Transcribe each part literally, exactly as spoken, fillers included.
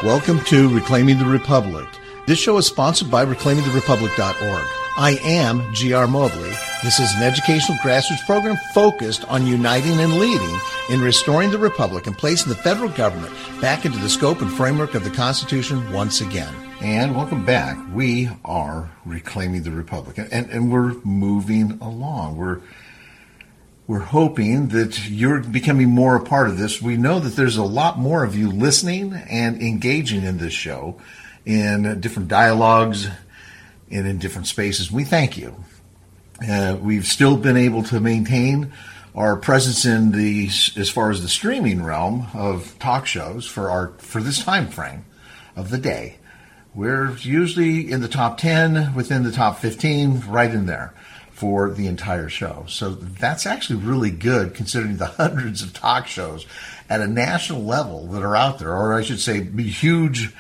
Welcome to Reclaiming the Republic. This show is sponsored by reclaiming the republic dot org. I am G R. Mobley. This is an educational grassroots program focused on uniting and leading in restoring the republic and placing the federal government back into the scope and framework of the Constitution once again. And welcome back. We are Reclaiming the Republic, and, and we're moving along. We're We're hoping that you're becoming more a part of this. We know that there's a lot more of you listening and engaging in this show in different dialogues and in different spaces. We thank you. Uh, we've still been able to maintain our presence in the, as far as the streaming realm of talk shows for our for this time frame of the day. We're usually in the top ten, within the top fifteen, right in there for the entire show. So that's actually really good considering the hundreds of talk shows at a national level that are out there, or I should say huge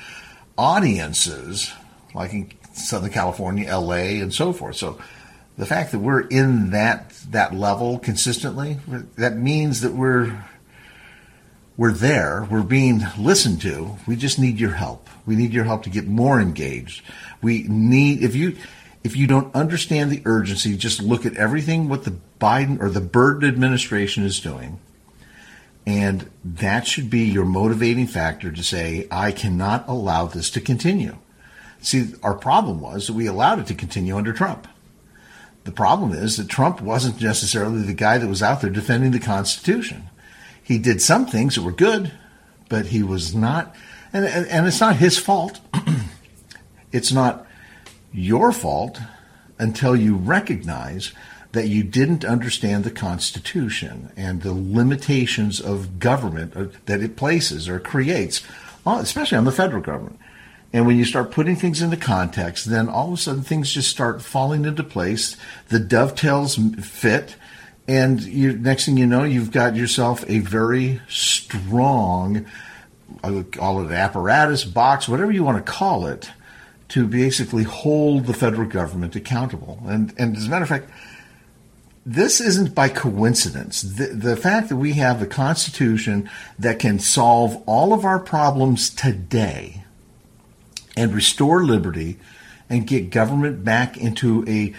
audiences like in Southern California, L A, and so forth. So the fact that we're in that that level consistently, that means that we're we're there, we're being listened to. We just need your help. We need your help to get more engaged. We need, if you If you don't understand the urgency, just look at everything what the Biden or the Biden administration is doing. And that should be your motivating factor to say, I cannot allow this to continue. See, our problem was that we allowed it to continue under Trump. The problem is that Trump wasn't necessarily the guy that was out there defending the Constitution. He did some things that were good, but he was not, and, and, and it's not his fault. It's not your fault until you recognize that you didn't understand the Constitution and the limitations of government that it places or creates, especially on the federal government. And when you start putting things into context, then all of a sudden things just start falling into place. The dovetails fit, and you, next thing you know, you've got yourself a very strong, I would call it apparatus, box, whatever you want to call it, to basically hold the federal government accountable. And, and as a matter of fact, this isn't by coincidence. The, the fact that we have the Constitution that can solve all of our problems today and restore liberty and get government back into a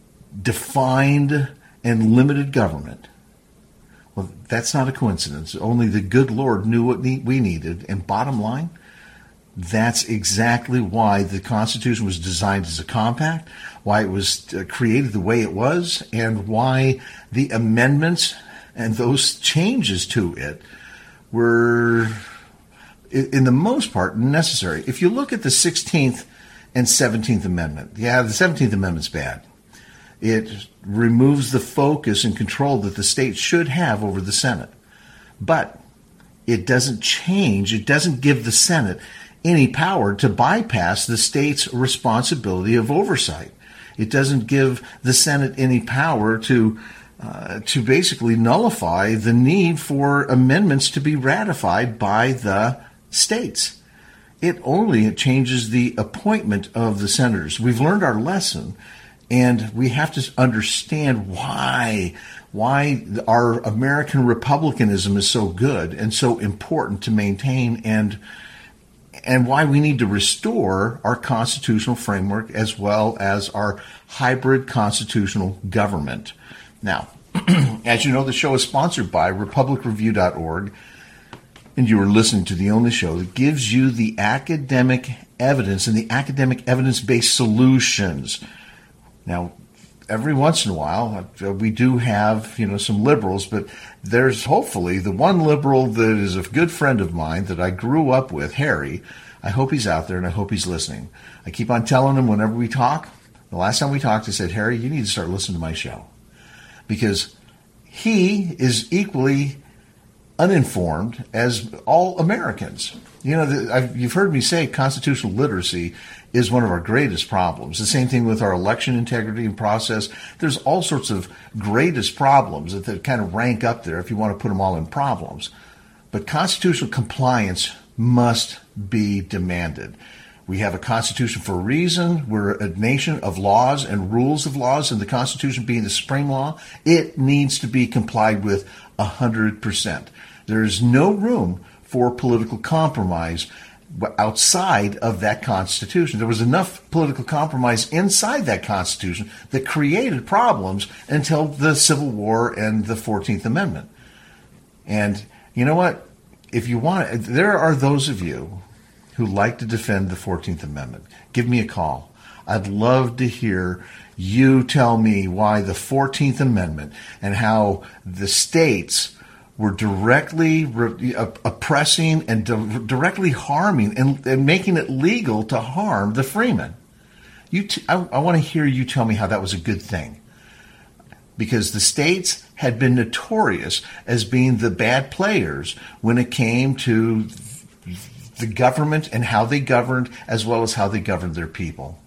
defined and limited government, well, that's not a coincidence. Only the good Lord knew what we needed. And bottom line, that's exactly why the Constitution was designed as a compact, why it was created the way it was, and why the amendments and those changes to it were, in the most part, necessary. If you look at the sixteenth and seventeenth Amendment, yeah, the seventeenth Amendment's bad. It removes the focus and control that the states should have over the Senate. But it doesn't change, it doesn't give the Senate any power to bypass the state's responsibility of oversight. It doesn't give the Senate any power to uh, to basically nullify the need for amendments to be ratified by the states. It only changes the appointment of the senators. We've learned our lesson, and we have to understand why why our American republicanism is so good and so important to maintain, and and why we need to restore our constitutional framework as well as our hybrid constitutional government. Now, as you know, the show is sponsored by republic review dot org, and you are listening to the only show that gives you the academic evidence and the academic evidence-based solutions. Now, every once in a while, we do have, you know, some liberals, but there's hopefully the one liberal that is a good friend of mine that I grew up with, Harry. I hope he's out there, and I hope he's listening. I keep on telling him whenever we talk, the last time we talked, I said, Harry, you need to start listening to my show. Because he is equally uninformed as all Americans. You know, the, I've, you've heard me say constitutional literacy is one of our greatest problems. The same thing with our election integrity and process. There's all sorts of greatest problems that, that kind of rank up there if you want to put them all in problems. But constitutional compliance must be demanded. We have a constitution for a reason. We're a nation of laws and rules of laws, and the Constitution being the supreme law, it needs to be complied with one hundred percent. There is no room for political compromise outside of that Constitution. There was enough political compromise inside that Constitution that created problems until the Civil War and the fourteenth Amendment. And you know what? If you want, there are those of you who like to defend the fourteenth Amendment. Give me a call. I'd love to hear you tell me why the fourteenth Amendment and how the states were directly re- oppressing and di- directly harming and, and making it legal to harm the freemen. You t- I, I want to hear you tell me how that was a good thing. Because the states had been notorious as being the bad players when it came to the government and how they governed, as well as how they governed their people.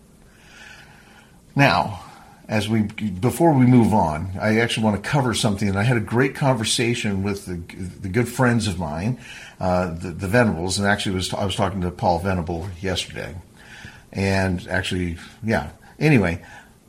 Now, as we before we move on, I actually want to cover something, and I had a great conversation with the, the good friends of mine, uh, the, the Venables, and actually was I was talking to Paul Venable yesterday, and actually, yeah. Anyway,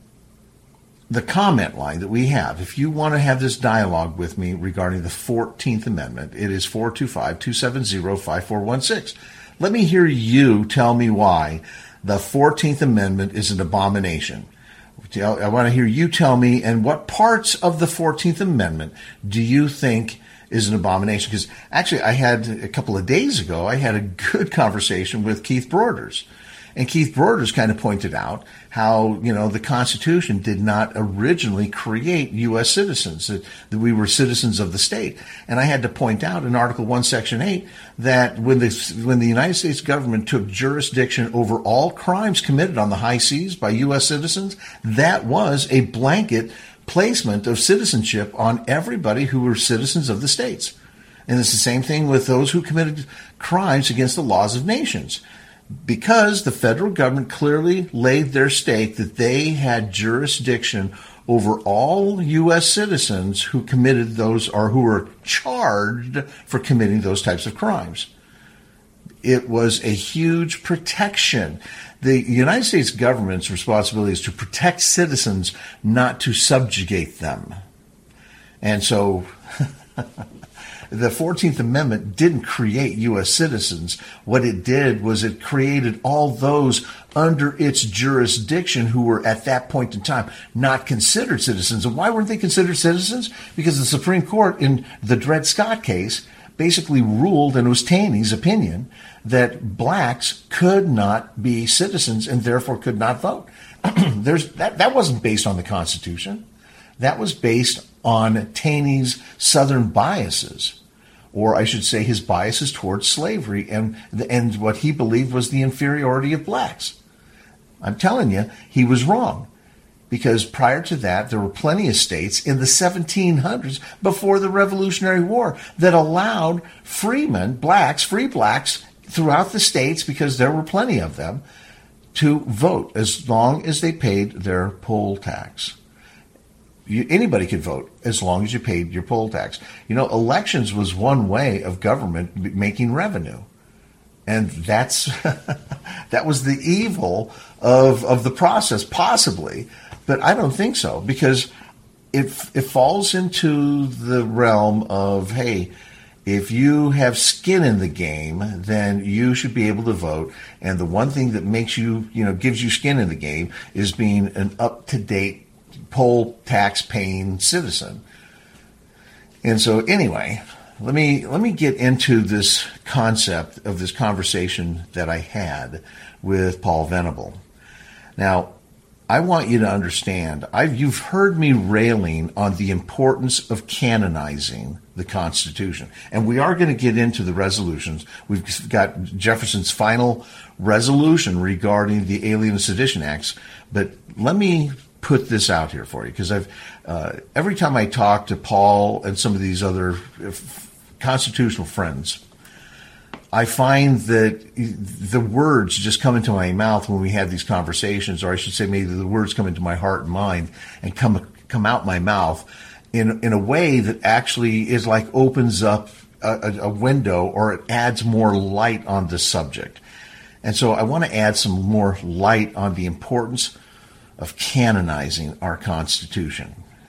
the comment line that we have, if you want to have this dialogue with me regarding the fourteenth Amendment, it is four two five, two seven zero, five four one six. Let me hear you tell me why the fourteenth Amendment is an abomination. I want to hear you tell me, and what parts of the fourteenth Amendment do you think is an abomination? Because actually, I had a couple of days ago, I had a good conversation with Keith Broders. And Keith Broders kind of pointed out how, you know, the Constitution did not originally create U S citizens, that, that we were citizens of the state. And I had to point out in Article one, Section eight, that when the, when the United States government took jurisdiction over all crimes committed on the high seas by U S citizens, that was a blanket placement of citizenship on everybody who were citizens of the states. And it's the same thing with those who committed crimes against the laws of nations. Because the federal government clearly laid their stake that they had jurisdiction over all U S citizens who committed those or who were charged for committing those types of crimes. It was a huge protection. The United States government's responsibility is to protect citizens, not to subjugate them. And so the fourteenth Amendment didn't create U S citizens. What it did was it created all those under its jurisdiction who were at that point in time not considered citizens. And why weren't they considered citizens? Because the Supreme Court in the Dred Scott case basically ruled, and it was Taney's opinion, that blacks could not be citizens and therefore could not vote. There's that, that wasn't based on the Constitution. That was based on Taney's Southern biases, or I should say his biases towards slavery and, and what he believed was the inferiority of blacks. I'm telling you, he was wrong. Because prior to that, there were plenty of states in the seventeen hundreds, before the Revolutionary War, that allowed freemen, blacks, free blacks, throughout the states, because there were plenty of them, to vote as long as they paid their poll tax. You, anybody could vote as long as you paid your poll tax. You know, elections was one way of government making revenue. And that's that was the evil of of the process, possibly. But I don't think so, because it, it falls into the realm of, hey, if you have skin in the game, then you should be able to vote. And the one thing that makes you, you know, gives you skin in the game is being an up-to-date poll tax paying citizen. And so anyway, let me let me get into this concept of this conversation that I had with Paul Venable. Now, I want you to understand, I've, you've heard me railing on the importance of canonizing the Constitution. And we are going to get into the resolutions. We've got Jefferson's final resolution regarding the Alien and Sedition Acts. But let me put this out here for you, because I've uh, every time I talk to Paul and some of these other constitutional friends, I find that the words just come into my mouth when we have these conversations, or I should say maybe the words come into my heart and mind and come come out my mouth in in a way that actually is like opens up a, a window, or it adds more light on the subject. And so I want to add some more light on the importance of canonizing our Constitution.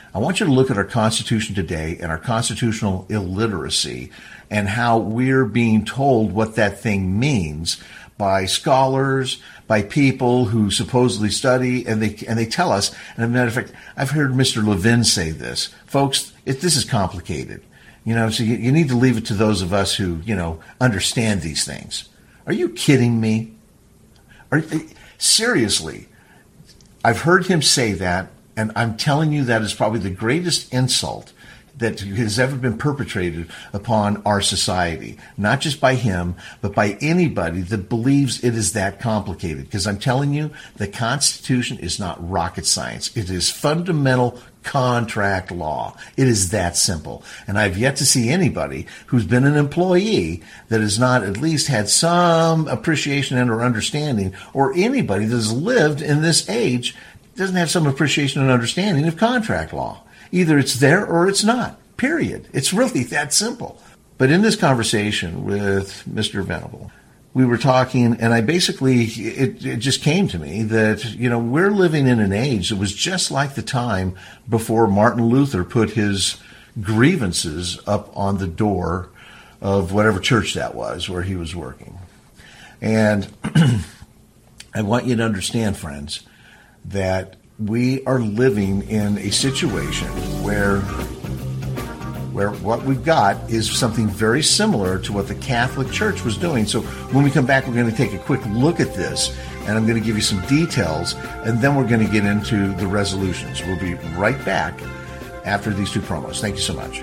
I want you to look at our Constitution today and our constitutional illiteracy and how we're being told what that thing means by scholars, by people who supposedly study, and they and they tell us. And as a matter of fact, I've heard Mister Levin say this. Folks, it, this is complicated. You know, so you, you need to leave it to those of us who, you know, understand these things. Are you kidding me? Are, seriously, I've heard him say that, and I'm telling you that is probably the greatest insult that has ever been perpetrated upon our society, not just by him, but by anybody that believes it is that complicated. Because I'm telling you, the Constitution is not rocket science. It is fundamental contract law. It is that simple. And I've yet to see anybody who's been an employee that has not at least had some appreciation and or understanding, or anybody that has lived in this age doesn't have some appreciation and understanding of contract law. Either it's there or it's not, period. It's really that simple. But in this conversation with Mister Venable, we were talking, and I basically, it, it just came to me that, you know, we're living in an age that was just like the time before Martin Luther put his grievances up on the door of whatever church that was where he was working. And I want you to understand, friends, that we are living in a situation where where what we've got is something very similar to what the Catholic Church was doing. So when we come back, we're going to take a quick look at this, and I'm going to give you some details, and then we're going to get into the resolutions. We'll be right back after these two promos. Thank you so much.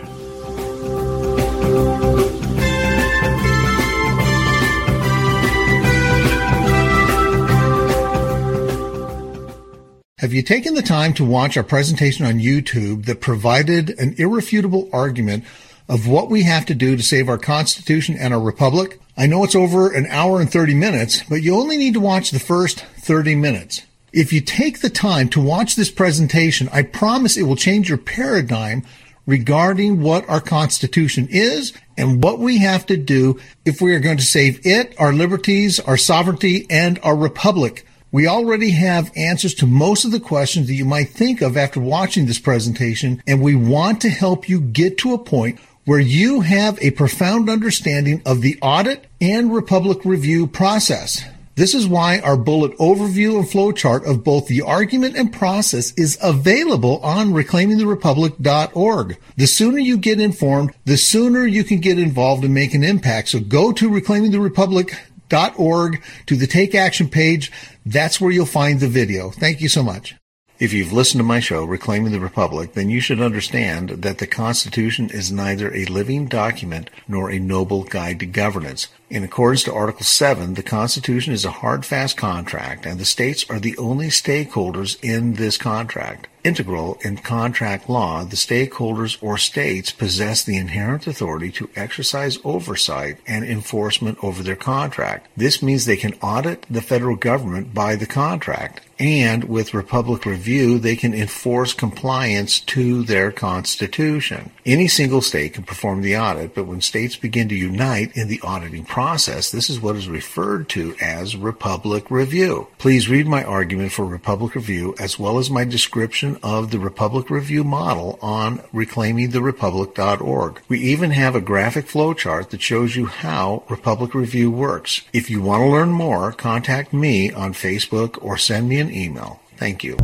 Have you taken the time to watch our presentation on YouTube that provided an irrefutable argument of what we have to do to save our Constitution and our Republic? I know it's over an hour and thirty minutes, but you only need to watch the first thirty minutes. If you take the time to watch this presentation, I promise it will change your paradigm regarding what our Constitution is and what we have to do if we are going to save it, our liberties, our sovereignty, and our Republic. We already have answers to most of the questions that you might think of after watching this presentation, and we want to help you get to a point where you have a profound understanding of the audit and Republic review process. This is why our bullet overview and flowchart of both the argument and process is available on reclaiming the republic dot org. The sooner you get informed, the sooner you can get involved and make an impact. So go to reclaiming the republic dot org to the Take Action page. That's where you'll find the video. Thank you so much. If you've listened to my show, Reclaiming the Republic, then you should understand that the Constitution is neither a living document nor a noble guide to governance. In accordance to Article seven, the Constitution is a hard, fast contract, and the states are the only stakeholders in this contract. Integral in contract law, the stakeholders or states possess the inherent authority to exercise oversight and enforcement over their contract. This means they can audit the federal government by the contract, and with Republic Review, they can enforce compliance to their Constitution. Any single state can perform the audit, but when states begin to unite in the auditing process, this is what is referred to as Republic Review. Please read my argument for Republic Review as well as my description of the Republic Review model on reclaiming the republic dot org. We even have a graphic flowchart that shows you how Republic Review works. If you want to learn more, contact me on Facebook or send me an email. Thank you.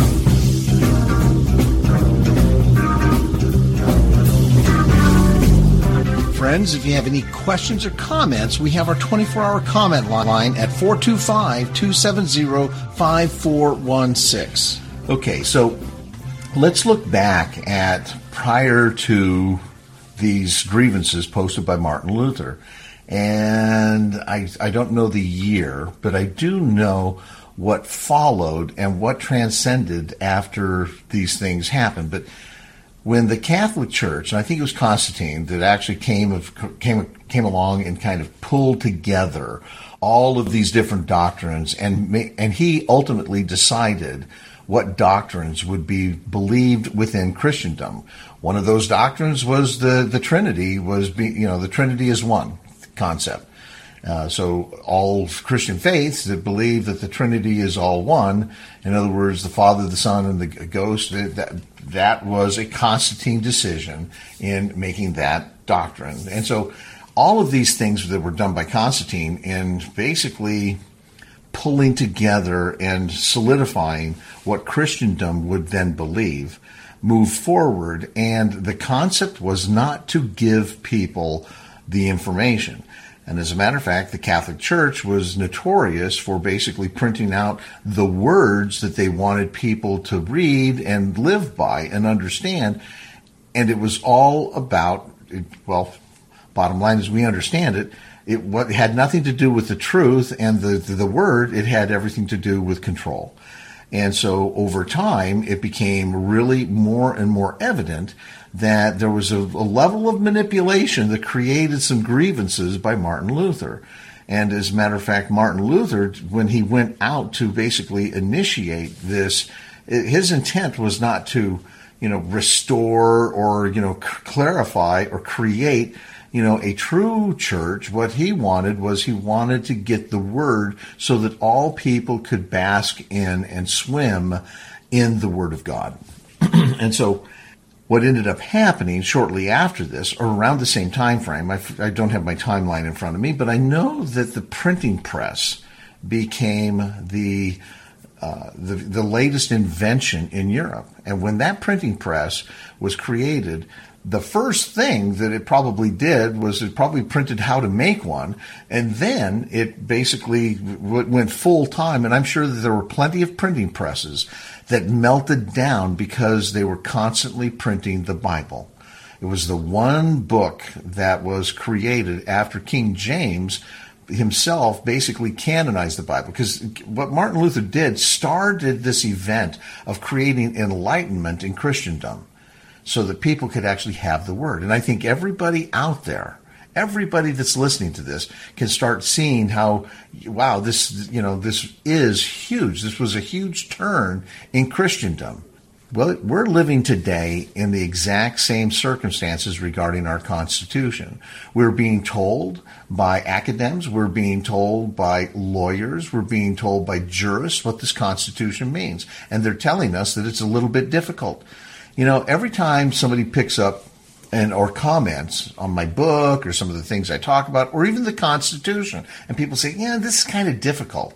Friends, if you have any questions or comments, we have our twenty-four hour comment line at four two five, two seven zero, five four one six. Okay, so let's look back at prior to these grievances posted by Martin Luther. And I, I don't know the year, but I do know what followed and what transcended after these things happened. But when the Catholic Church, and I think it was Constantine that actually came of, came came along and kind of pulled together all of these different doctrines, and and he ultimately decided what doctrines would be believed within Christendom. One of those doctrines was the the Trinity was be, you know the Trinity is one concept. Uh, so all Christian faiths that believe that the Trinity is all one, in other words, the Father, the Son, and the Ghost, that, that was a Constantine decision in making that doctrine. And so all of these things that were done by Constantine in basically pulling together and solidifying what Christendom would then believe moved forward, and the concept was not to give people the information. And as a matter of fact, the Catholic Church was notorious for basically printing out the words that they wanted people to read and live by and understand. And it was all about, well, bottom line is we understand it, it what had nothing to do with the truth and the, the, the word, it had everything to do with control. And so over time, it became really more and more evident that there was a, a level of manipulation that created some grievances by Martin Luther. And as a matter of fact, Martin Luther, when he went out to basically initiate this, his intent was not to, you know, restore or, you know, clarify or create, you know, a true church. What he wanted was he wanted to get the word so that all people could bask in and swim in the Word of God. And so what ended up happening shortly after this, or around the same time frame, I, I don't have my timeline in front of me, but I know that the printing press became the uh, the, the latest invention in Europe. And when that printing press was created, the first thing that it probably did was it probably printed how to make one, and then it basically w- went full time. And I'm sure that there were plenty of printing presses that melted down because they were constantly printing the Bible. It was the one book that was created after King James himself basically canonized the Bible, because what Martin Luther did started this event of creating enlightenment in Christendom, so that people could actually have the word. And I think everybody out there, everybody that's listening to this can start seeing how, wow, this, you know, this is huge. This was a huge turn in Christendom. Well, we're living today in the exact same circumstances regarding our Constitution. We're being told by academics, we're being told by lawyers, we're being told by jurists what this Constitution means. And they're telling us that it's a little bit difficult. You know, every time somebody picks up and or comments on my book or some of the things I talk about, or even the Constitution, and people say, yeah, this is kind of difficult,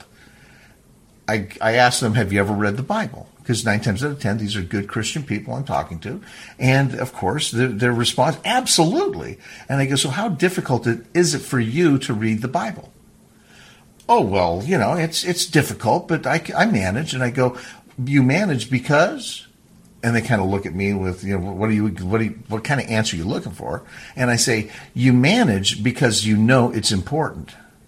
I, I ask them, have you ever read the Bible? Because nine times out of ten, these are good Christian people I'm talking to. And, of course, their, their response, absolutely. And I go, so how difficult is it for you to read the Bible? Oh, well, you know, it's it's difficult, but I, I manage. And I go, you manage because... And they kind of look at me with, you know, what are you, what are you, what kind of answer are you looking for? And I say, you manage because you know it's important.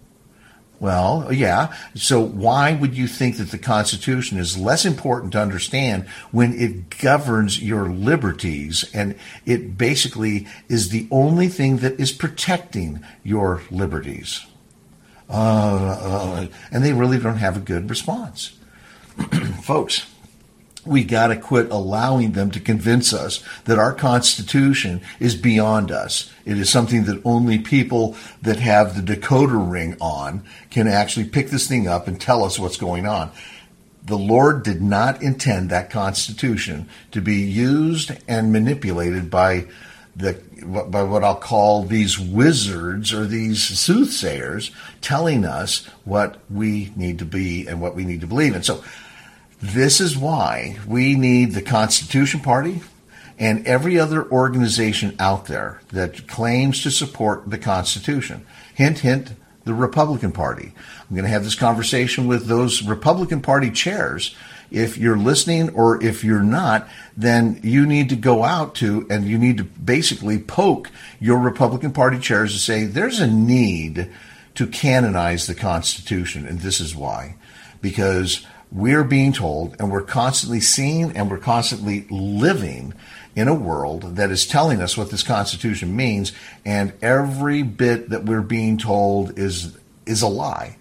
Well, yeah. So why would you think that the Constitution is less important to understand when it governs your liberties, and it basically is the only thing that is protecting your liberties? Uh, uh, and they really don't have a good response. Folks, we got to quit allowing them to convince us that our Constitution is beyond us. It is something that only people that have the decoder ring on can actually pick this thing up and tell us what's going on. The Lord did not intend that Constitution to be used and manipulated by the by what I'll call these wizards or these soothsayers telling us what we need to be and what we need to believe in. So this is why we need the Constitution Party and every other organization out there that claims to support the Constitution. Hint, hint, the Republican Party. I'm going to have this conversation with those Republican Party chairs. If you're listening, or if you're not, then you need to go out to and you need to basically poke your Republican Party chairs and say, there's a need to canonize the Constitution, and this is why. Because we're being told, and we're constantly seeing, and we're constantly living in a world that is telling us what this Constitution means, and every bit that we're being told is is a lie.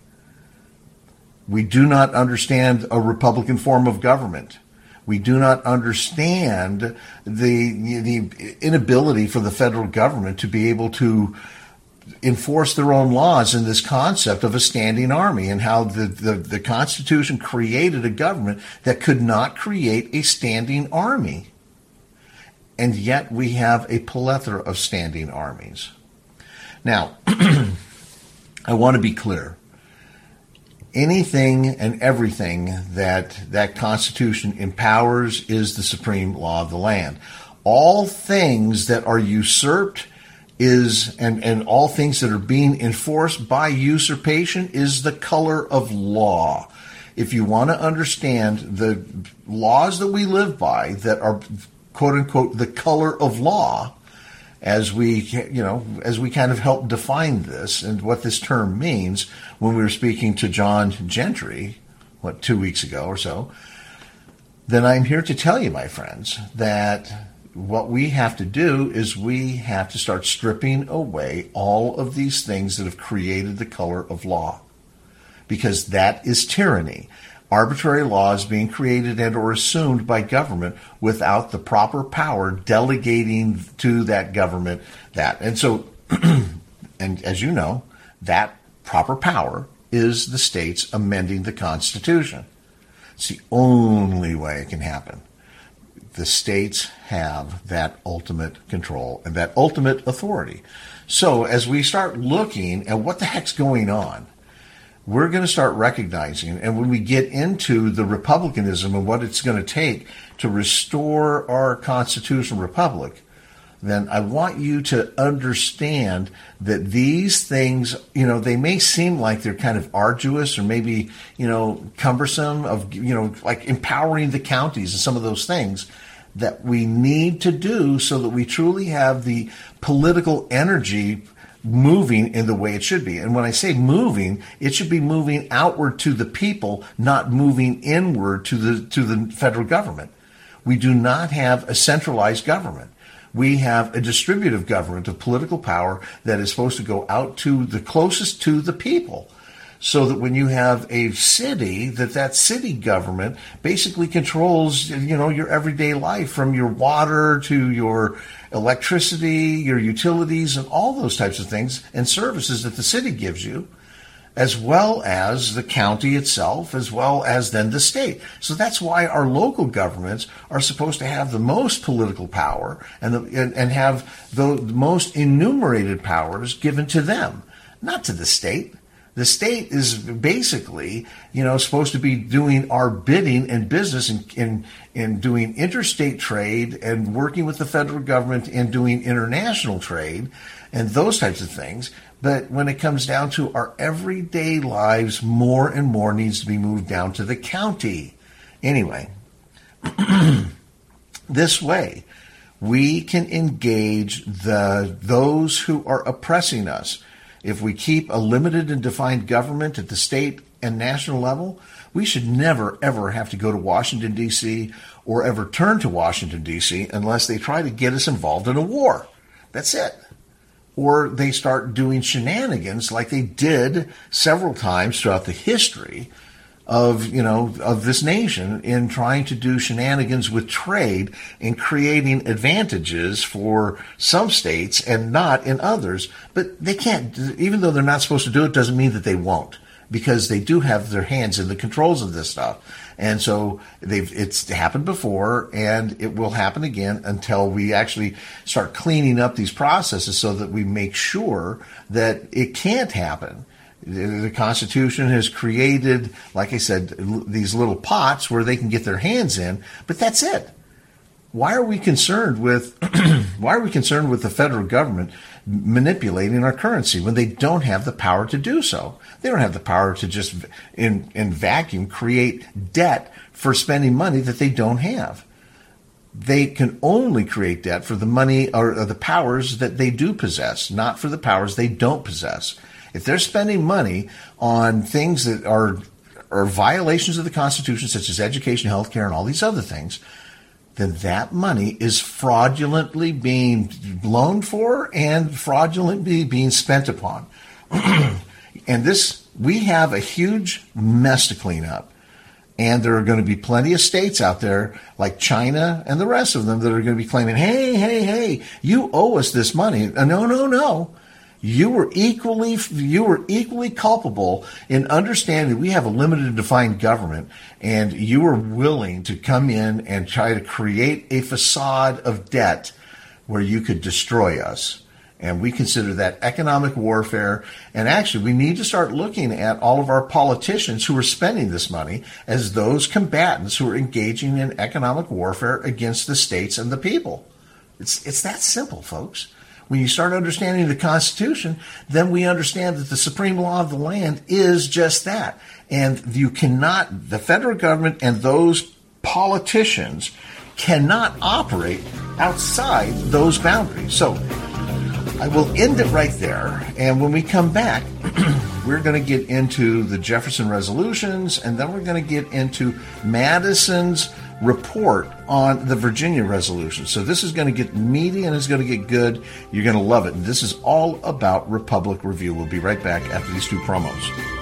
We do not understand a Republican form of government. We do not understand the the inability for the federal government to be able to enforce their own laws in this concept of a standing army, and how the, the, the Constitution created a government that could not create a standing army. And yet we have a plethora of standing armies. Now, I want to be clear. Anything and everything that that Constitution empowers is the supreme law of the land. All things that are usurped is, and, and all things that are being enforced by usurpation is the color of law. If you want to understand the laws that we live by that are, quote unquote, the color of law, as we, you know, as we kind of help define this and what this term means when we were speaking to John Gentry, what, two weeks ago or so, then I'm here to tell you, my friends, that what we have to do is we have to start stripping away all of these things that have created the color of law, because that is tyranny. Arbitrary laws being created and or assumed by government without the proper power delegating to that government that. And so, and as you know, that proper power is the states amending the Constitution. It's the only way it can happen. The states have that ultimate control and that ultimate authority. So as we start looking at what the heck's going on, we're going to start recognizing, and when we get into the republicanism and what it's going to take to restore our constitutional republic, then I want you to understand that these things, you know, they may seem like they're kind of arduous or maybe, you know, cumbersome, of, you know, like empowering the counties and some of those things that we need to do so that we truly have the political energy moving in the way it should be. And when I say moving, it should be moving outward to the people, not moving inward to the to the federal government. We do not have a centralized government. We have a distributive government of political power that is supposed to go out to the closest to the people, so that when you have a city, that that city government basically controls, you know, your everyday life, from your water to your electricity, your utilities, and all those types of things and services that the city gives you, as well as the county itself, as well as then the state. So that's why our local governments are supposed to have the most political power and the, and, and have the most enumerated powers given to them, not to the state. The state is basically, you know, supposed to be doing our bidding and business and in, in, in doing interstate trade and working with the federal government and doing international trade and those types of things. But when it comes down to our everyday lives, more and more needs to be moved down to the county. Anyway, this way we can engage the those who are oppressing us. If we keep a limited and defined government at the state and national level, we should never, ever have to go to Washington, D C or ever turn to Washington, D C unless they try to get us involved in a war. That's it. Or they start doing shenanigans like they did several times throughout the history of, you know, of this nation in trying to do shenanigans with trade and creating advantages for some states and not in others. But they can't, even though they're not supposed to do it, doesn't mean that they won't, because they do have their hands in the controls of this stuff. And so they've, it's happened before, and it will happen again until we actually start cleaning up these processes so that we make sure that it can't happen. The Constitution has created, like I said, these little pots where they can get their hands in, but that's it. Why are we concerned with why are we concerned with the federal government manipulating our currency when they don't have the power to do so? They don't have the power to just in in vacuum create debt for spending money that they don't have. They can only create debt for the money or, or the powers that they do possess, not for the powers they don't possess. If they're spending money on things that are are violations of the Constitution, such as education, health care, and all these other things, then that money is fraudulently being loaned for and fraudulently being spent upon. And this, we have a huge mess to clean up. And there are going to be plenty of states out there like China and the rest of them that are going to be claiming, hey, hey, hey, you owe us this money. No, no, no. You were equally you were equally culpable in understanding we have a limited and defined government, and you were willing to come in and try to create a facade of debt where you could destroy us. And we consider that economic warfare. And actually, we need to start looking at all of our politicians who are spending this money as those combatants who are engaging in economic warfare against the states and the people. It's it's that simple, folks. When you start understanding the Constitution, then we understand that the supreme law of the land is just that. And you cannot, the federal government and those politicians cannot operate outside those boundaries. So I will end it right there. And when we come back, we're going to get into the Jefferson resolutions, and then we're going to get into Madison's report on the Virginia resolution. So this is going to get meaty and it's going to get good. You're going to love it. And this is all about Republic Review. We'll be right back after these two promos.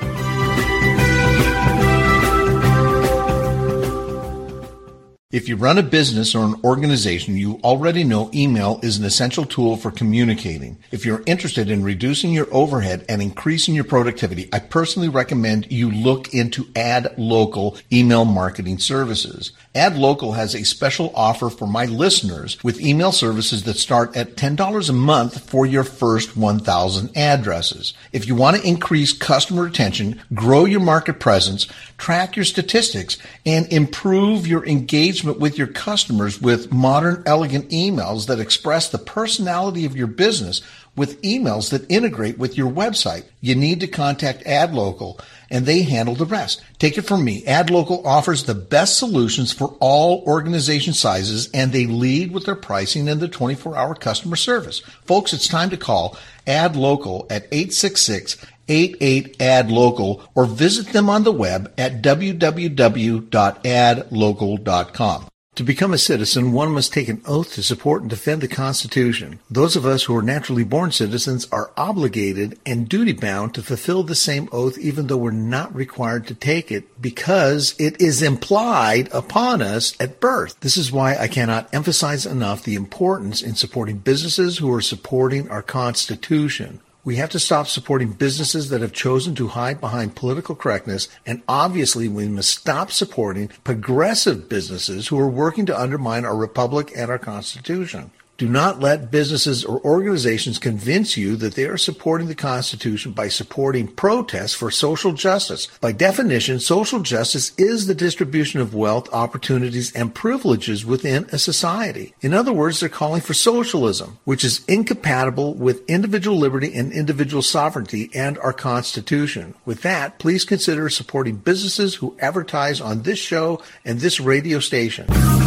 If you run a business or an organization, you already know email is an essential tool for communicating. If you're interested in reducing your overhead and increasing your productivity, I personally recommend you look into AdLocal email marketing services. AdLocal has a special offer for my listeners with email services that start at ten dollars a month for your first one thousand addresses. If you want to increase customer retention, grow your market presence, track your statistics, and improve your engagement with your customers with modern, elegant emails that express the personality of your business with emails that integrate with your website, you need to contact AdLocal, and they handle the rest. Take it from me. AdLocal offers the best solutions for all organization sizes, and they lead with their pricing and the twenty-four hour customer service. Folks, it's time to call AdLocal at eight six six, eight eight, A D local or visit them on the web at w w w dot ad local dot com. To become a citizen, one must take an oath to support and defend the Constitution. Those of us who are naturally born citizens are obligated and duty-bound to fulfill the same oath even though we're not required to take it because it is implied upon us at birth. This is why I cannot emphasize enough the importance in supporting businesses who are supporting our Constitution. We have to stop supporting businesses that have chosen to hide behind political correctness, and obviously we must stop supporting progressive businesses who are working to undermine our republic and our Constitution. Do not let businesses or organizations convince you that they are supporting the Constitution by supporting protests for social justice. By definition, social justice is the distribution of wealth, opportunities, and privileges within a society. In other words, they're calling for socialism, which is incompatible with individual liberty and individual sovereignty and our Constitution. With that, please consider supporting businesses who advertise on this show and this radio station.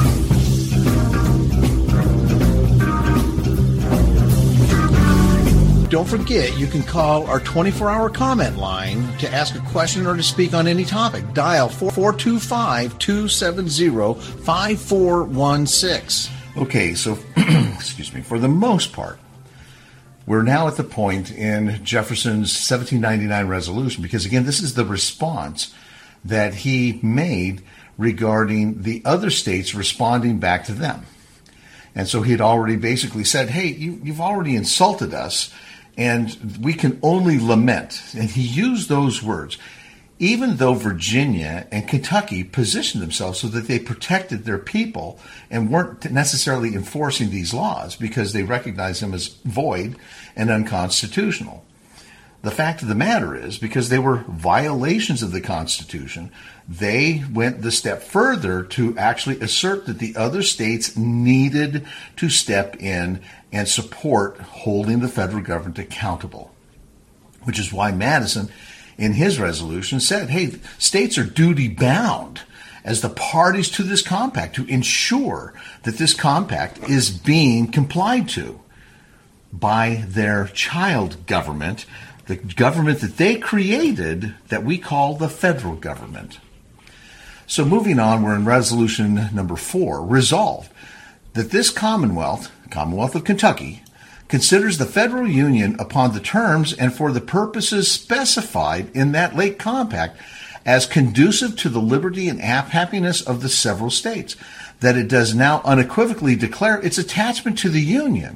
Don't forget, you can call our twenty-four hour comment line to ask a question or to speak on any topic. Dial four two five, two seven zero, five four one six. Okay, so, excuse me, for the most part, we're now at the point in Jefferson's seventeen ninety-nine resolution, because, again, this is the response that he made regarding the other states responding back to them. And so he had already basically said, hey, you, you've already insulted us, and we can only lament. And he used those words. Even though Virginia and Kentucky positioned themselves so that they protected their people and weren't necessarily enforcing these laws because they recognized them as void and unconstitutional. The fact of the matter is, because they were violations of the Constitution, they went the step further to actually assert that the other states needed to step in and support holding the federal government accountable, which is why Madison, in his resolution, said, hey, states are duty-bound as the parties to this compact to ensure that this compact is being complied to by their child government, the government that they created that we call the federal government. So moving on, we're in resolution number four, resolved that this Commonwealth, Commonwealth of Kentucky, considers the federal union upon the terms and for the purposes specified in that late compact as conducive to the liberty and happiness of the several states, that it does now unequivocally declare its attachment to the union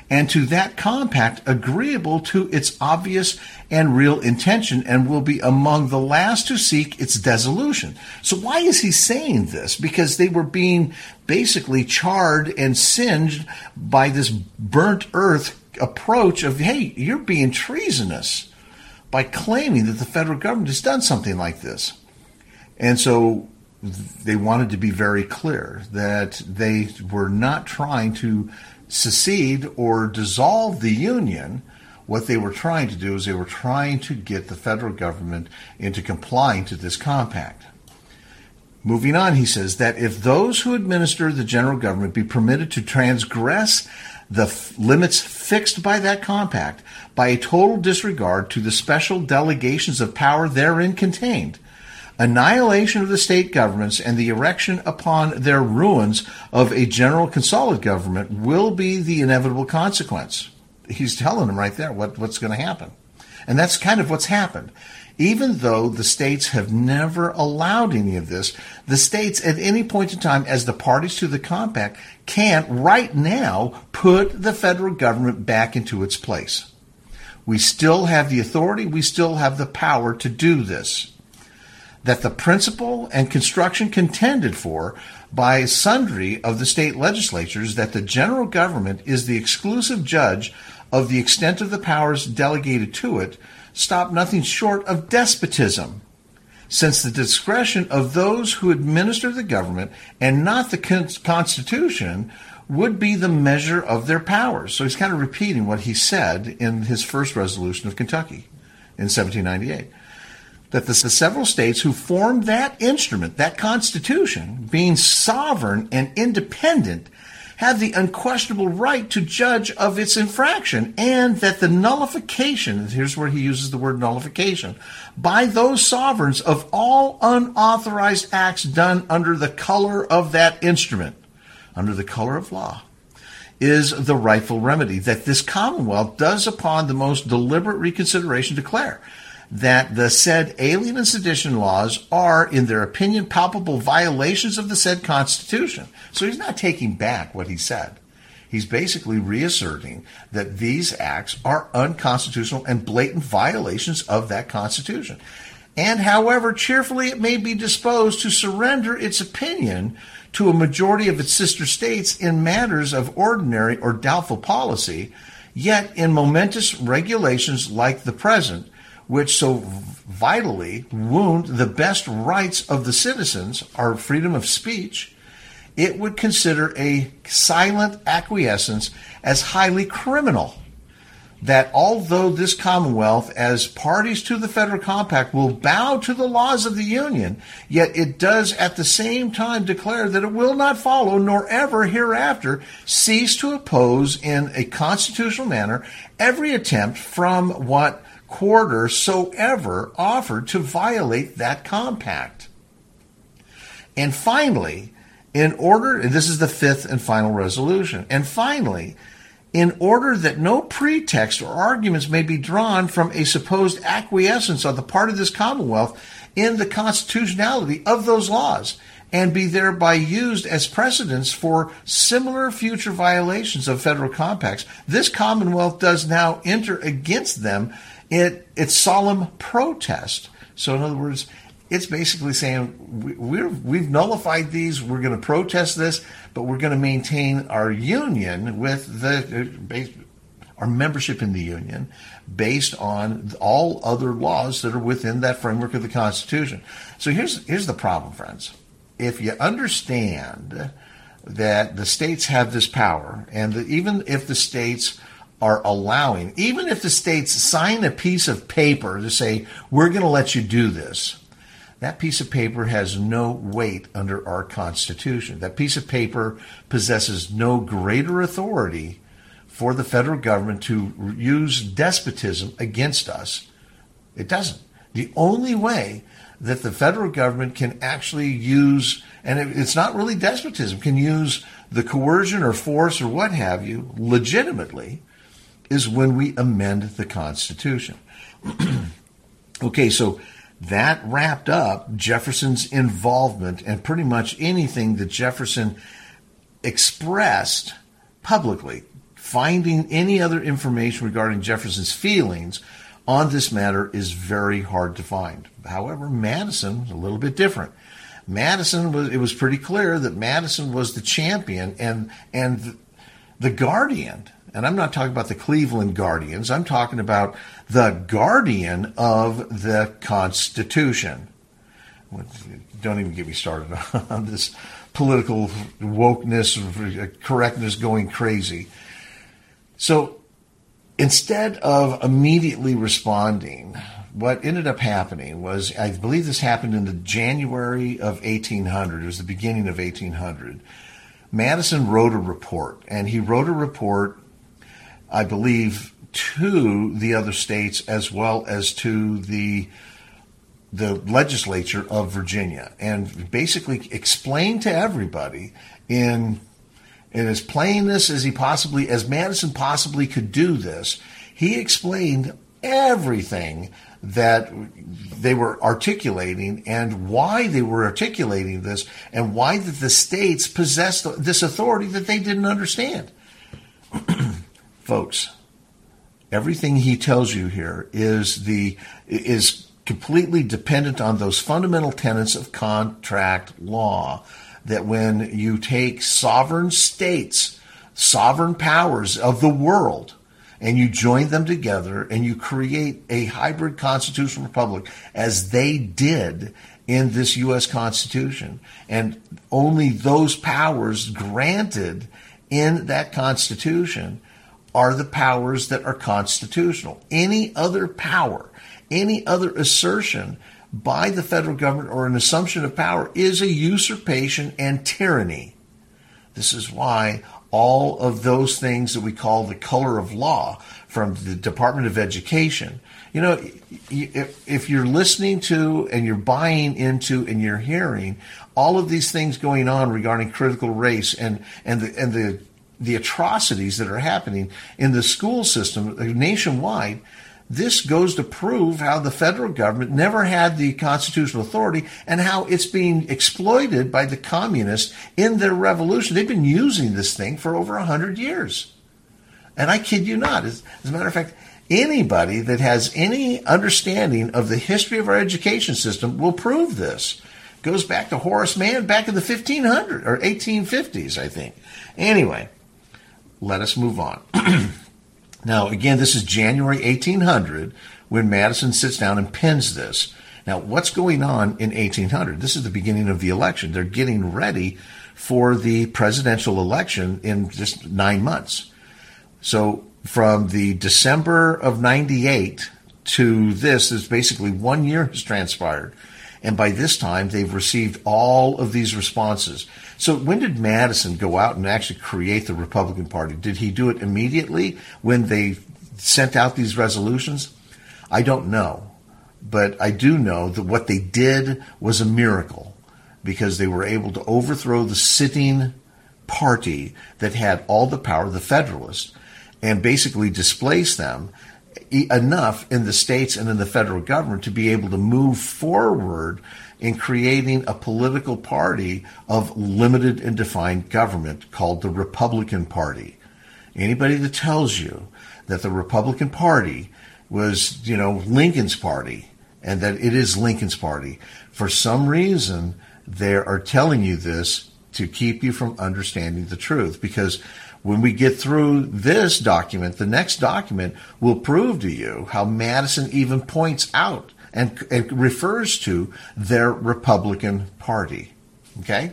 and to that compact agreeable to its obvious and real intention, and will be among the last to seek its dissolution. So why is he saying this? Because they were being basically charred and singed by this burnt earth approach of, hey, you're being treasonous by claiming that the federal government has done something like this. And so they wanted to be very clear that they were not trying to secede or dissolve the Union. What they were trying to do is they were trying to get the federal government into complying to this compact. Moving on, he says that if those who administer the general government be permitted to transgress the f- limits fixed by that compact by a total disregard to the special delegations of power therein contained, annihilation of the state governments and the erection upon their ruins of a general consolidate government will be the inevitable consequence. He's telling them right there what, what's going to happen. And that's kind of what's happened. Even though the states have never allowed any of this, the states at any point in time as the parties to the compact can right now put the federal government back into its place. We still have the authority, we still have the power to do this. That the principle and construction contended for by sundry of the state legislatures that the general government is the exclusive judge of the extent of the powers delegated to it stop nothing short of despotism, since the discretion of those who administer the government and not the Constitution would be the measure of their powers. So he's kind of repeating what he said in his first resolution of Kentucky in seventeen ninety-eight. That the several states who formed that instrument, that Constitution, being sovereign and independent, have the unquestionable right to judge of its infraction, and that the nullification, here's where he uses the word nullification, by those sovereigns of all unauthorized acts done under the color of that instrument, under the color of law, is the rightful remedy that this Commonwealth does upon the most deliberate reconsideration declare, that the said alien and sedition laws are, in their opinion, palpable violations of the said Constitution. So he's not taking back what he said. He's basically reasserting that these acts are unconstitutional and blatant violations of that Constitution. And however cheerfully it may be disposed to surrender its opinion to a majority of its sister states in matters of ordinary or doubtful policy, yet in momentous regulations like the present, which so vitally wound the best rights of the citizens, our freedom of speech, it would consider a silent acquiescence as highly criminal. That although this Commonwealth, as parties to the Federal Compact, will bow to the laws of the Union, yet it does at the same time declare that it will not follow, nor ever hereafter cease to oppose in a constitutional manner every attempt from what quarter soever offered to violate that compact. And finally, in order, and this is the fifth and final resolution, and finally, in order that no pretext or arguments may be drawn from a supposed acquiescence on the part of this Commonwealth in the constitutionality of those laws, and be thereby used as precedents for similar future violations of federal compacts, this Commonwealth does now enter against them in its solemn protest. So in other words, it's basically saying we, we're, we've nullified these, we're going to protest this, but we're going to maintain our union with the our membership in the union based on all other laws that are within that framework of the Constitution. So here's here's the problem, friends. If you understand that the states have this power, and that even if the states are allowing, even if the states sign a piece of paper to say, we're going to let you do this, that piece of paper has no weight under our Constitution. That piece of paper possesses no greater authority for the federal government to use despotism against us. It doesn't. The only way that the federal government can actually use, and it's not really despotism, can use the coercion or force or what have you legitimately, is when we amend the Constitution. Okay, so that wrapped up Jefferson's involvement and pretty much anything that Jefferson expressed publicly, finding any other information regarding Jefferson's feelings on this matter is very hard to find. However, Madison was a little bit different. Madison was, it was pretty clear that Madison was the champion and, and the guardian. And I'm not talking about the Cleveland Guardians. I'm talking about the guardian of the Constitution. Don't even get me started on this political wokeness, correctness going crazy. So instead of immediately responding, what ended up happening was, I believe this happened in the January of eighteen hundred. It was the beginning of eighteen hundred. Madison wrote a report, and he wrote a report, I believe, to the other states as well as to the the legislature of Virginia, and basically explained to everybody in, in as plainness as he possibly, as Madison possibly could do this, he explained everything that they were articulating and why they were articulating this and why that the states possessed this authority that they didn't understand. Folks, everything he tells you here is the is completely dependent on those fundamental tenets of contract law, that when you take sovereign states, sovereign powers of the world, and you join them together and you create a hybrid constitutional republic, as they did in this U S Constitution, and only those powers granted in that Constitution are the powers that are constitutional. Any other power, any other assertion by the federal government or an assumption of power is a usurpation and tyranny. This is why all of those things that we call the color of law from the Department of Education, you know, if, if you're listening to and you're buying into and you're hearing all of these things going on regarding critical race and, and the, and the, the atrocities that are happening in the school system nationwide, this goes to prove how the federal government never had the constitutional authority and how it's being exploited by the communists in their revolution. They've been using this thing for over one hundred years. And I kid you not. As, as a matter of fact, anybody that has any understanding of the history of our education system will prove this. It goes back to Horace Mann back in the fifteen hundreds or eighteen fifties, I think. Anyway, let us move on. Now, again, this is January eighteen hundred when Madison sits down and pens this. Now, what's going on in eighteen hundred? This is the beginning of the election. They're getting ready for the presidential election in just nine months. So from the December of ninety-eight to this, is basically one year has transpired. And by this time, they've received all of these responses. So when did Madison go out and actually create the Republican Party? Did he do it immediately when they sent out these resolutions? I don't know. But I do know that what they did was a miracle, because they were able to overthrow the sitting party that had all the power, the Federalists, and basically displace them enough in the states and in the federal government to be able to move forward in creating a political party of limited and defined government called the Republican Party. Anybody that tells you that the Republican Party was, you know, Lincoln's party, and that it is Lincoln's party, for some reason they are telling you this to keep you from understanding the truth. Because when we get through this document, the next document will prove to you how Madison even points out and, and refers to their Republican Party. Okay?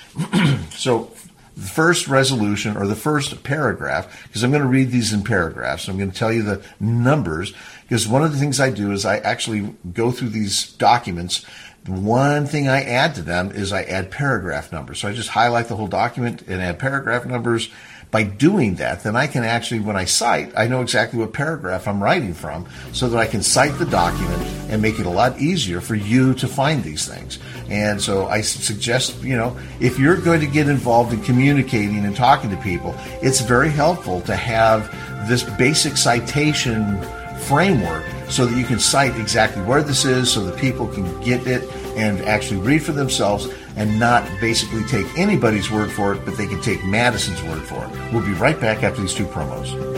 So the first resolution, or the first paragraph, because I'm going to read these in paragraphs. I'm going to tell you the numbers, because one of the things I do is I actually go through these documents. One thing I add to them is I add paragraph numbers. So I just highlight the whole document and add paragraph numbers. By doing that, then I can actually, when I cite, I know exactly what paragraph I'm writing from, so that I can cite the document and make it a lot easier for you to find these things. And so I suggest, you know, if you're going to get involved in communicating and talking to people, it's very helpful to have this basic citation framework so that you can cite exactly where this is, so that people can get it and actually read for themselves and not basically take anybody's word for it, but they can take Madison's word for it. We'll be right back after these two promos.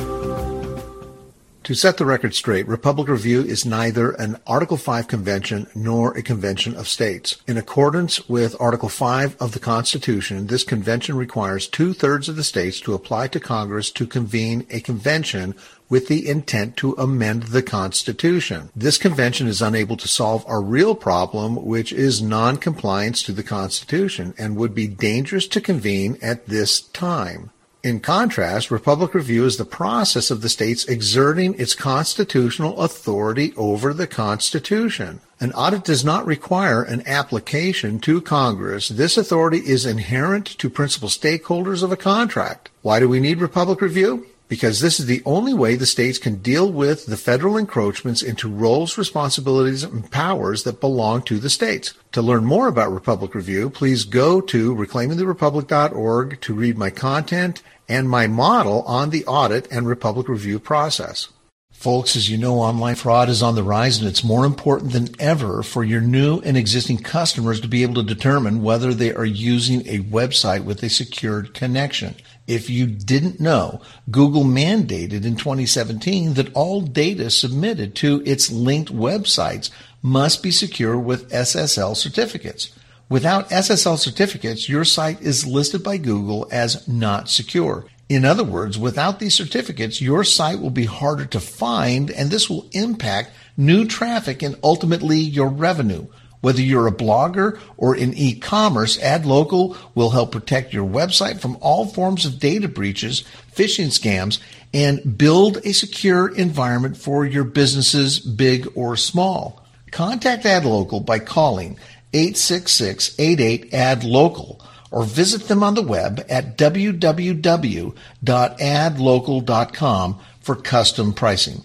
To set the record straight, Republic Review is neither an Article five convention nor a convention of states. In accordance with Article five of the Constitution, this convention requires two-thirds of the states to apply to Congress to convene a convention with the intent to amend the Constitution. This convention is unable to solve our real problem, which is non-compliance to the Constitution, and would be dangerous to convene at this time. In contrast, Republic Review is the process of the states exerting its constitutional authority over the Constitution. An audit does not require an application to Congress. This authority is inherent to principal stakeholders of a contract. Why do we need Republic Review? Because this is the only way the states can deal with the federal encroachments into roles, responsibilities, and powers that belong to the states. To learn more about Republic Review, please go to reclaiming the republic dot org to read my content and my model on the audit and Republic Review process. Folks, as you know, online fraud is on the rise, and it's more important than ever for your new and existing customers to be able to determine whether they are using a website with a secured connection. If you didn't know, Google mandated in twenty seventeen that all data submitted to its linked websites must be secure with S S L certificates. Without S S L certificates, your site is listed by Google as not secure. In other words, without these certificates, your site will be harder to find, and this will impact new traffic and ultimately your revenue. Whether you're a blogger or in e-commerce, AdLocal will help protect your website from all forms of data breaches, phishing scams, and build a secure environment for your businesses, big or small. Contact AdLocal by calling eight six six, eight eight, A D local or visit them on the web at w w w dot ad local dot com for custom pricing.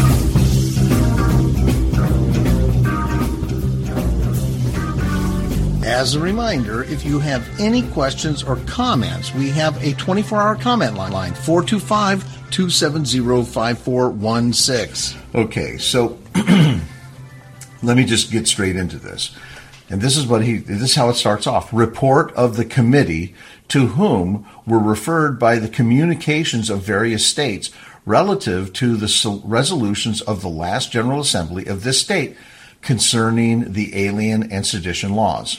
As a reminder, if you have any questions or comments, we have a twenty-four hour comment line, four two five, two seven zero, five four one six. Okay, so let me just get straight into this. And this is what he, this is how it starts off. Report of the committee to whom were referred by the communications of various states relative to the resolutions of the last General Assembly of this state concerning the alien and sedition laws.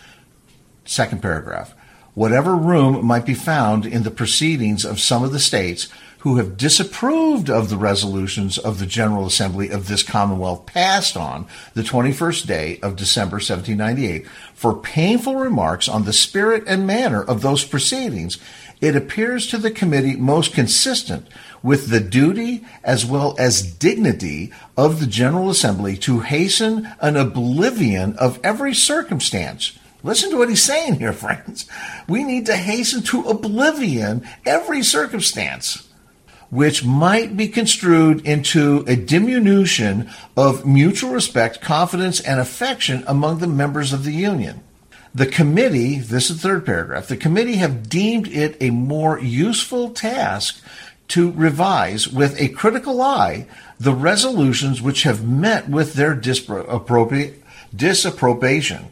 Second paragraph. Whatever room might be found in the proceedings of some of the states who have disapproved of the resolutions of the General Assembly of this Commonwealth passed on the twenty-first day of December seventeen ninety-eight for painful remarks on the spirit and manner of those proceedings, it appears to the committee most consistent with the duty as well as dignity of the General Assembly to hasten an oblivion of every circumstance. Listen to what he's saying here, friends. We need to hasten to oblivion every circumstance which might be construed into a diminution of mutual respect, confidence, and affection among the members of the Union. The committee, this is the third paragraph, the committee have deemed it a more useful task to revise with a critical eye the resolutions which have met with their disappropri- disapprobation,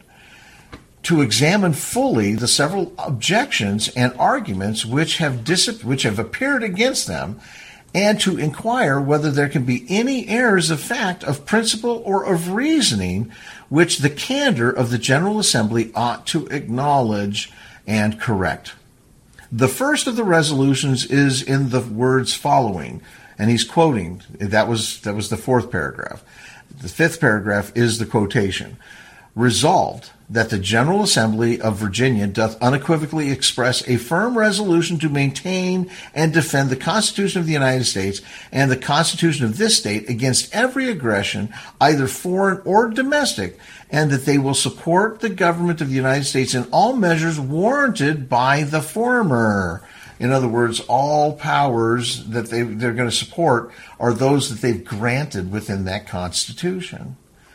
to examine fully the several objections and arguments which have dis- which have appeared against them, and to inquire whether there can be any errors of fact, of principle, or of reasoning which the candor of the General Assembly ought to acknowledge and correct. The first of the resolutions is in the words following, and he's quoting. That was that was the fourth paragraph. The fifth paragraph is the quotation. Resolved that the General Assembly of Virginia doth unequivocally express a firm resolution to maintain and defend the Constitution of the United States and the Constitution of this state against every aggression, either foreign or domestic, and that they will support the government of the United States in all measures warranted by the former. In other words, all powers that they, they're going to support are those that they've granted within that Constitution.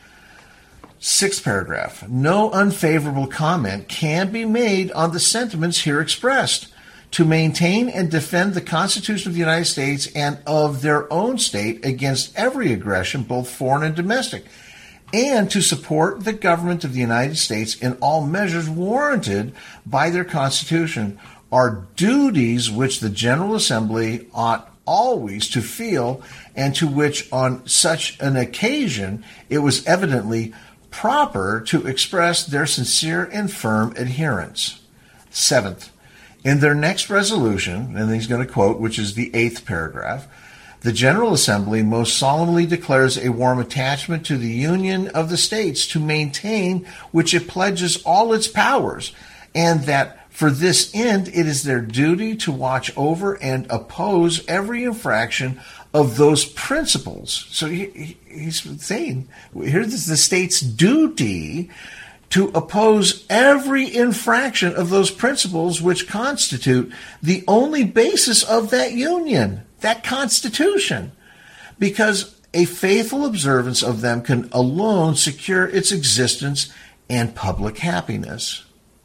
Sixth paragraph. No unfavorable comment can be made on the sentiments here expressed. To maintain and defend the Constitution of the United States and of their own state against every aggression, both foreign and domestic, and to support the government of the United States in all measures warranted by their Constitution, are duties which the General Assembly ought always to feel, and to which on such an occasion it was evidently proper to express their sincere and firm adherence. Seventh, in their next resolution, and he's going to quote, which is the eighth paragraph, the General Assembly most solemnly declares a warm attachment to the Union of the States to maintain which it pledges all its powers, and that for this end it is their duty to watch over and oppose every infraction of those principles. So he, he's saying, here's the state's duty to oppose every infraction of those principles which constitute the only basis of that union, that Constitution, because a faithful observance of them can alone secure its existence and public happiness.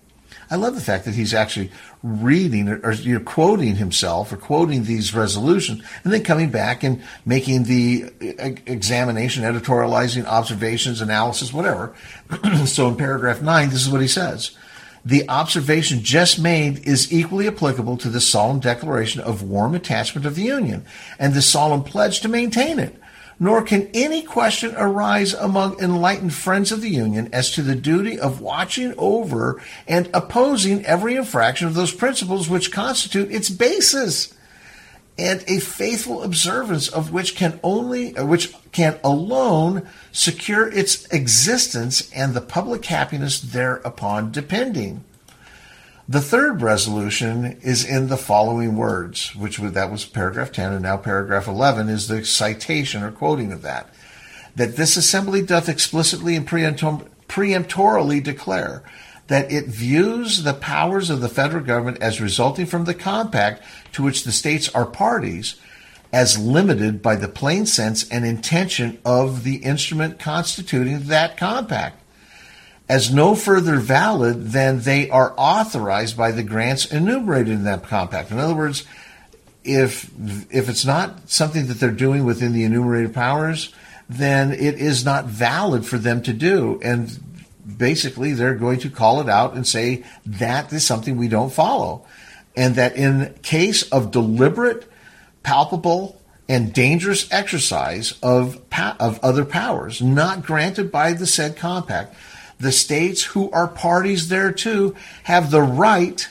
I love the fact that he's actually reading or, or you know, quoting himself or quoting these resolutions and then coming back and making the examination, editorializing, observations, analysis, whatever. So in paragraph nine, this is what he says. The observation just made is equally applicable to the solemn declaration of warm attachment of the Union and the solemn pledge to maintain it. Nor can any question arise among enlightened friends of the Union as to the duty of watching over and opposing every infraction of those principles which constitute its basis, and a faithful observance of which can only, which can alone secure its existence and the public happiness thereupon depending. The third resolution is in the following words, which that was paragraph ten, and now paragraph eleven is the citation or quoting of that. That this assembly doth explicitly and peremptorily declare that it views the powers of the federal government as resulting from the compact to which the states are parties as limited by the plain sense and intention of the instrument constituting that compact, as no further valid than they are authorized by the grants enumerated in that compact. In other words, if if it's not something that they're doing within the enumerated powers, then it is not valid for them to do. And basically, they're going to call it out and say that is something we don't follow. And that in case of deliberate, palpable, and dangerous exercise of of other powers not granted by the said compact, the states who are parties thereto have the right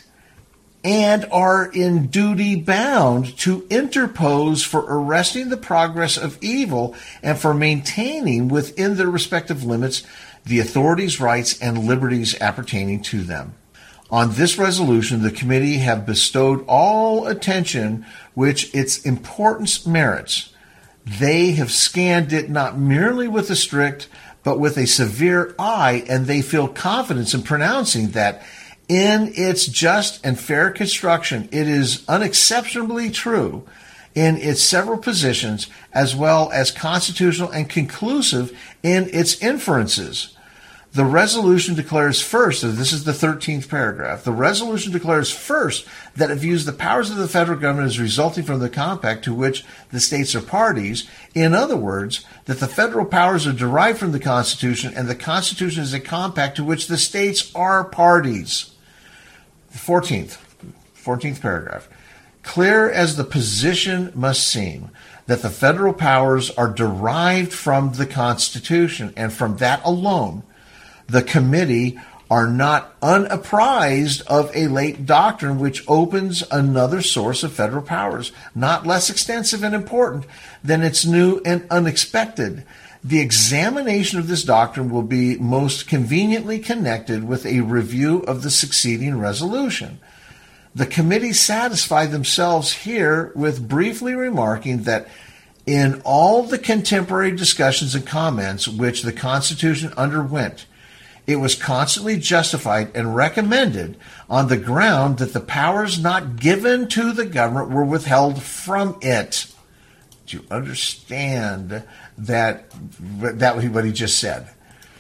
and are in duty bound to interpose for arresting the progress of evil and for maintaining within their respective limits the authorities, rights, and liberties appertaining to them. On this resolution, the committee have bestowed all attention which its importance merits. They have scanned it not merely with a strict but with a severe eye, and they feel confidence in pronouncing that in its just and fair construction it is unexceptionably true in its several positions, as well as constitutional and conclusive in its inferences. The resolution declares first, and this is the thirteenth paragraph, the resolution declares first that it views the powers of the federal government as resulting from the compact to which the states are parties. In other words, that the federal powers are derived from the Constitution, and the Constitution is a compact to which the states are parties. fourteenth, fourteenth paragraph. Clear as the position must seem that the federal powers are derived from the Constitution, and from that alone, the committee are not unapprised of a late doctrine which opens another source of federal powers, not less extensive and important than its new and unexpected. The examination of this doctrine will be most conveniently connected with a review of the succeeding resolution. The committee satisfy themselves here with briefly remarking that in all the contemporary discussions and comments which the Constitution underwent, it was constantly justified and recommended on the ground that the powers not given to the government were withheld from it. Do you understand that? That was what he just said.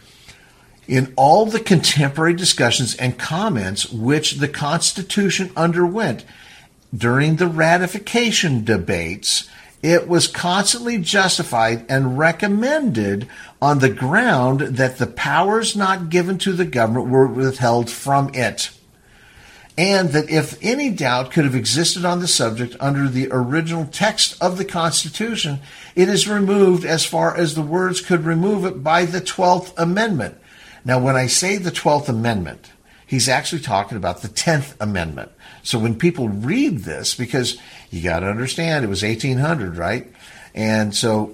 In all the contemporary discussions and comments which the Constitution underwent during the ratification debates, It was constantly justified and recommended on the ground that the powers not given to the government were withheld from it, and that if any doubt could have existed on the subject under the original text of the Constitution, it is removed as far as the words could remove it by the twelfth Amendment. Now, when I say the twelfth Amendment, he's actually talking about the tenth Amendment. So when people read this, because you got to understand it was eighteen hundred, right? And so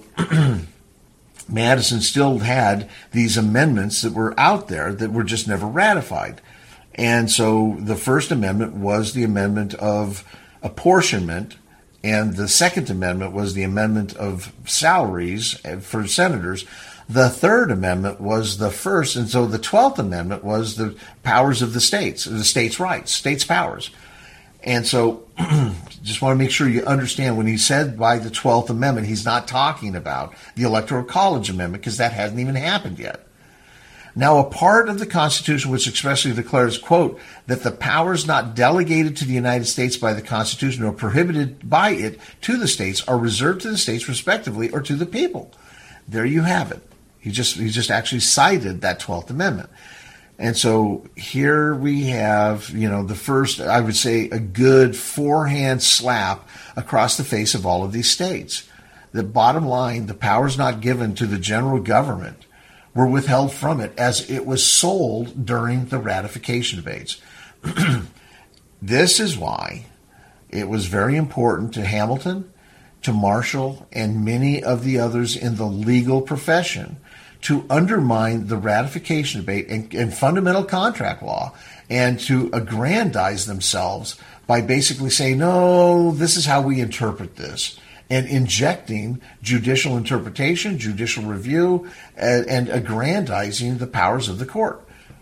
Madison still had these amendments that were out there that were just never ratified. And so the First Amendment was the amendment of apportionment, and the Second Amendment was the amendment of salaries for senators. The Third Amendment was the first, and so the Twelfth Amendment was the powers of the states, the states' rights, states' powers. And so just want to make sure you understand when he said by the Twelfth Amendment, he's not talking about the Electoral College Amendment, because that hasn't even happened yet. Now, a part of the Constitution which expressly declares, quote, that the powers not delegated to the United States by the Constitution or prohibited by it to the states are reserved to the states respectively or to the people. There you have it. He just he just actually cited that Twelfth Amendment. And so here we have, you know, the first, I would say, a good forehand slap across the face of all of these states. The bottom line, the powers not given to the general government were withheld from it as it was sold during the ratification debates. This is why it was very important to Hamilton, to Marshall, and many of the others in the legal profession to undermine the ratification debate and, and fundamental contract law, and to aggrandize themselves by basically saying, no, this is how we interpret this, and injecting judicial interpretation, judicial review, and, and aggrandizing the powers of the court.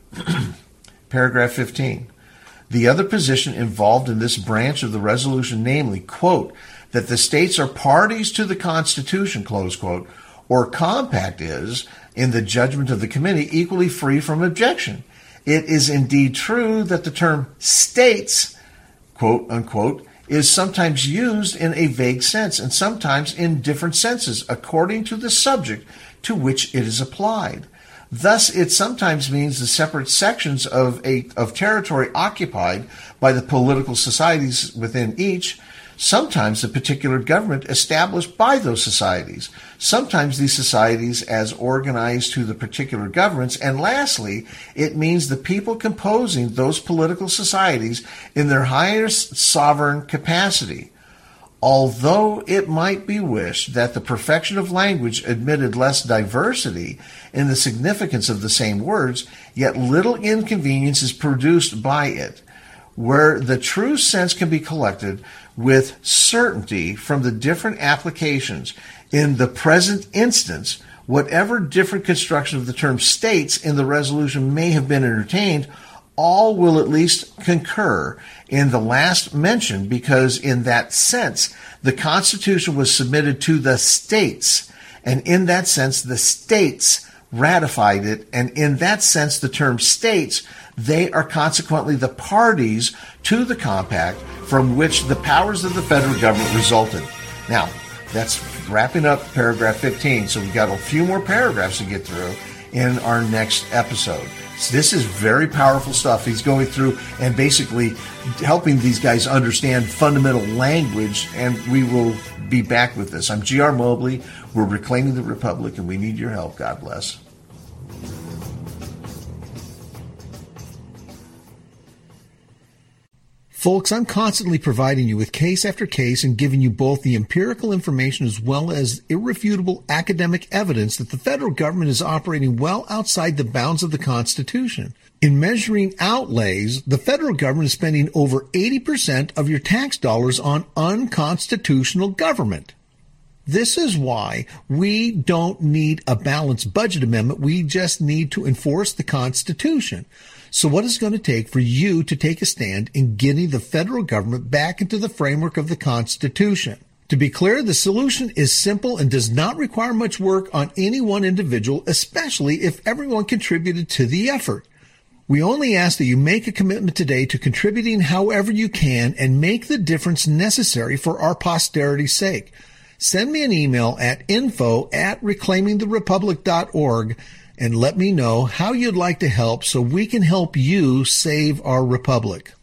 Paragraph fifteen. The other position involved in this branch of the resolution, namely, quote, that the states are parties to the Constitution, close quote, or compact is, in the judgment of the committee, equally free from objection. It is indeed true that the term states, quote unquote, is sometimes used in a vague sense and sometimes in different senses according to the subject to which it is applied. Thus, it sometimes means the separate sections of a of territory occupied by the political societies within each, sometimes the particular government established by those societies, sometimes these societies as organized to the particular governments, and lastly, it means the people composing those political societies in their highest sovereign capacity. Although it might be wished that the perfection of language admitted less diversity in the significance of the same words, yet little inconvenience is produced by it, where the true sense can be collected with certainty from the different applications. In the present instance, whatever different construction of the term states in the resolution may have been entertained, all will at least concur in the last mentioned, because in that sense, the Constitution was submitted to the states, and in that sense, the states ratified it, and in that sense, the term states, they are consequently the parties to the compact from which the powers of the federal government resulted. Now, that's wrapping up paragraph fifteen, so we've got a few more paragraphs to get through in our next episode. So this is very powerful stuff. He's going through and basically helping these guys understand fundamental language, and we will be back with this. I'm G R Mobley. We're Reclaiming the Republic, and we need your help. God bless. Folks, I'm constantly providing you with case after case and giving you both the empirical information as well as irrefutable academic evidence that the federal government is operating well outside the bounds of the Constitution. In measuring outlays, the federal government is spending over eighty percent of your tax dollars on unconstitutional government. This is why we don't need a balanced budget amendment. We just need to enforce the Constitution. So what is it going to take for you to take a stand in getting the federal government back into the framework of the Constitution? To be clear, the solution is simple and does not require much work on any one individual, especially if everyone contributed to the effort. We only ask that you make a commitment today to contributing however you can and make the difference necessary for our posterity's sake. send me an email at info at reclaiming the republic dot org and let me know how you'd like to help so we can help you save our republic.